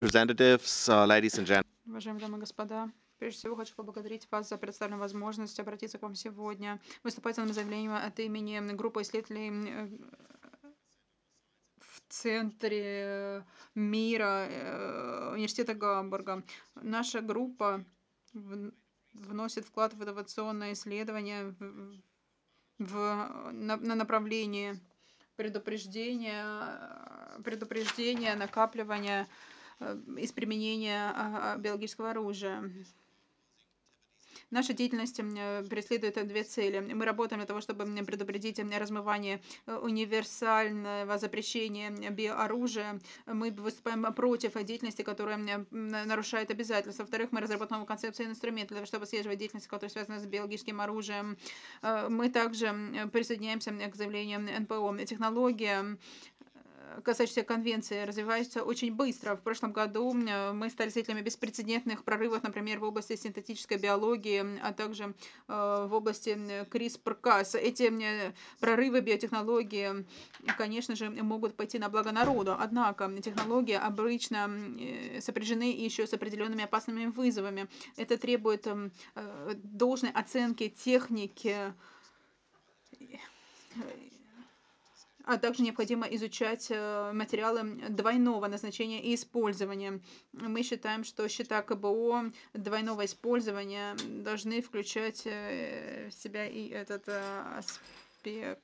Representatives, ladies and gentlemen. Уважаемые дамы и господа, прежде всего хочу поблагодарить вас за предоставленную возможность обратиться к вам сегодня, выступать с данным заявлением от имени группы исследователей в центре мира университета Гамбурга. Наша группа вносит вклад в инновационное исследование на направлении предупреждения, накапливания из применения биологического оружия. Наша деятельность преследует две цели. Мы работаем для того, чтобы предупредить размывание универсального запрещения биооружия. Мы выступаем против деятельности, которая нарушает обязательства. Во-вторых, мы разработаем концепцию и инструменты для того, чтобы отслеживать деятельность, которая связана с биологическим оружием. Мы также присоединяемся к заявлению НПО. Технология касающаяся конвенции, развивается очень быстро. В прошлом году мы стали свидетелями беспрецедентных прорывов, например, в области синтетической биологии, а также в области CRISPR-Cas. Эти прорывы биотехнологии, конечно же, могут пойти на благо народу, однако технологии обычно сопряжены еще с определенными опасными вызовами. Это требует должной оценки техники, а также необходимо изучать материалы двойного назначения и использования. Мы считаем, что счета КБО двойного использования должны включать в себя и этот аспект.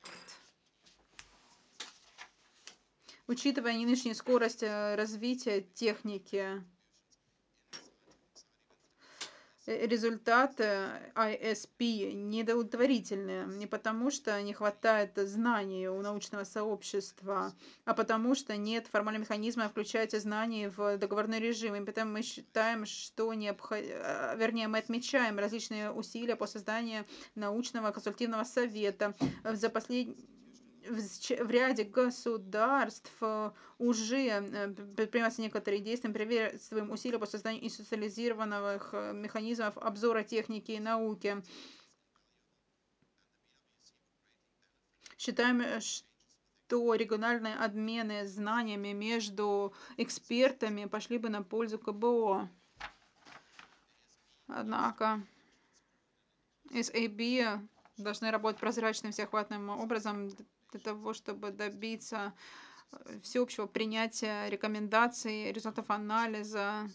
Учитывая нынешнюю скорость развития техники, результаты ISP недовлетворительны не потому, что не хватает знаний у научного сообщества, а потому что нет формального механизма включать знания в договорной режим. И поэтому мы считаем, что вернее, мы отмечаем различные усилия по созданию научного консультативного совета. За последние в ряде государств уже предпринимаются некоторые действия. Приветствуем усилия по созданию институциализированных механизмов обзора техники и науки. Считаем, что региональные обмены знаниями между экспертами пошли бы на пользу КБО. Однако SAB должны работать прозрачным всеохватным образом для того, чтобы добиться всеобщего принятия рекомендаций, результатов анализа.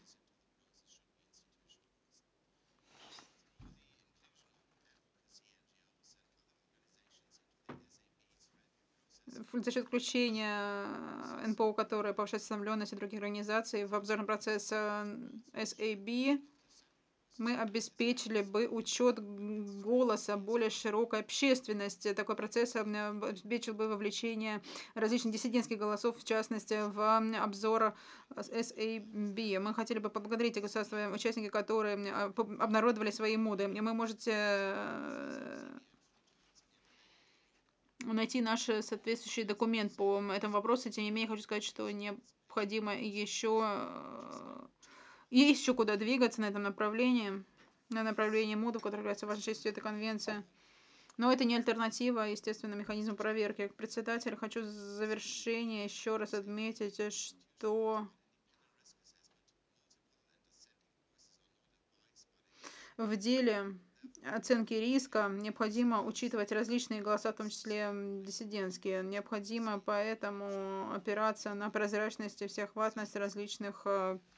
За счет включения НПО, которые повышают осведомленность других организаций в обзорный процесс SAB, мы обеспечили бы учет голоса более широкой общественности. Такой процесс обеспечил бы вовлечение различных диссидентских голосов, в частности, в обзор SAB. Мы хотели бы поблагодарить государственные участники, которые обнародовали свои моды. И вы можете найти наш соответствующий документ по этому вопросу. Тем не менее, хочу сказать, что необходимо есть еще куда двигаться на направлении модов, которые являются важной частью этой конвенции. Но это не альтернатива, естественно, механизму проверки. Как председатель хочу в завершение еще раз отметить, что в деле оценки риска необходимо учитывать различные голоса, в том числе диссидентские. Необходимо поэтому опираться на прозрачность и всеохватность различных